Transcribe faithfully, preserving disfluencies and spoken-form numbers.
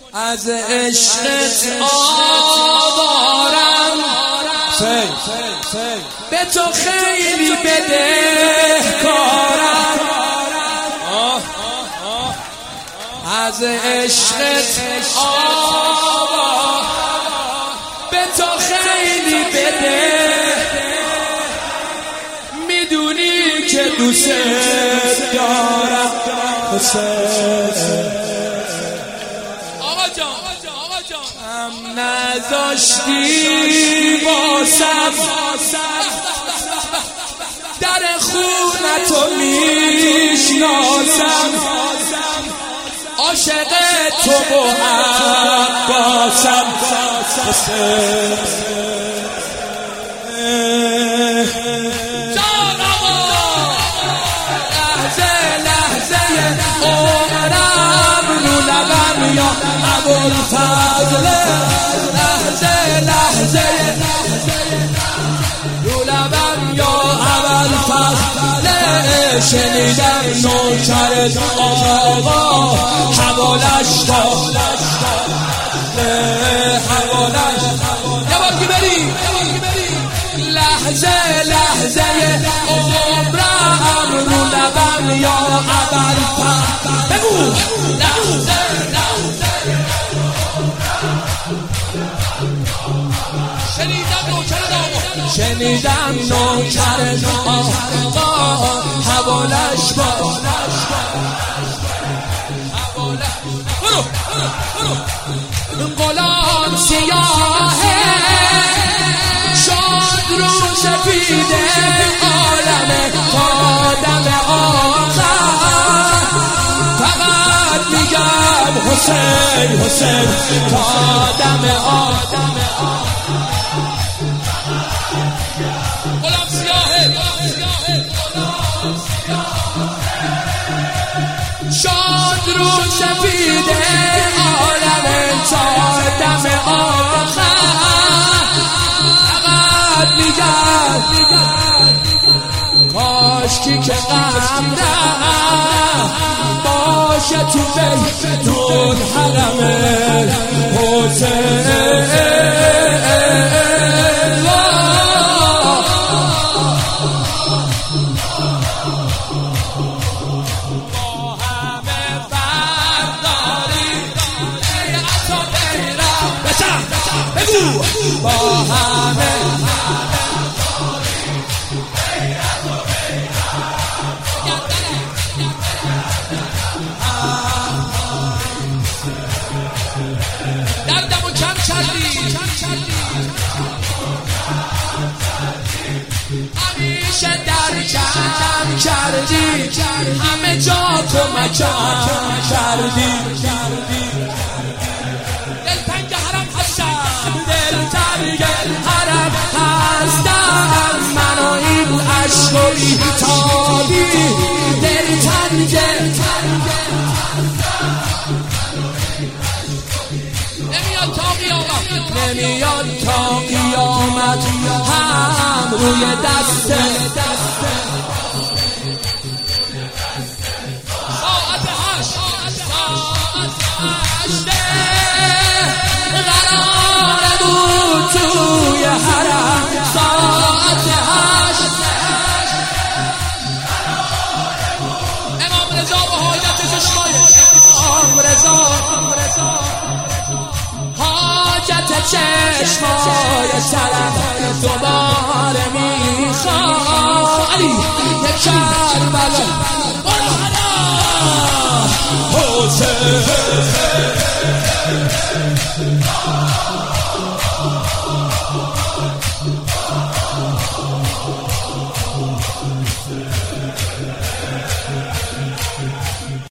از عشقت آوارم به تو خیلی بدهکارم، از عشقت آوارم به تو خیلی بده، میدونی که دوست دارم حسین. هم نذاشتی واسم در خونتو میشناسم، عاشق تو با عباسم جان آقا. لحظه لحظه عمرم رو لبم یا ابوالفضل، لحظه لحظه رو لبم یا ابوالفضل. شنیدم نوکرت آقا حوالش تا حوالش یه بار که بری لحظه لحظه عمرم رو لبم یا ابوالفضل. بگو لحظه لحظه شنیدم نوکرت آقا، شنیدم نوکرت آقا حوالش با برو غلام سیاهه شاد رو سفیده عالم آدم آخر، فقط میگم حسین حسین تا دم آدم غلام سیاهه شاد رو سفیده عالم تا دم آخر، فقط میگم کاشکی که غم باشه تو بیتون حرم حسین. با همه دردمو کم کردی، همیشه در کم کردی، همه جا کمکم کردی. دلتنگ حرم هستم، دلتنگ حرم هستم، من و این عشق و بیتابی دلتنگ نمیاد تا قیامت، نمیاد تا قیامت هم روی دست ساعت هشت ساعت هشت قرار بود توی حرم، ساعت هشت امام رضا و حاجت چشمای امام رضا حاجت چشمای سرم دوباره میخوام علی یک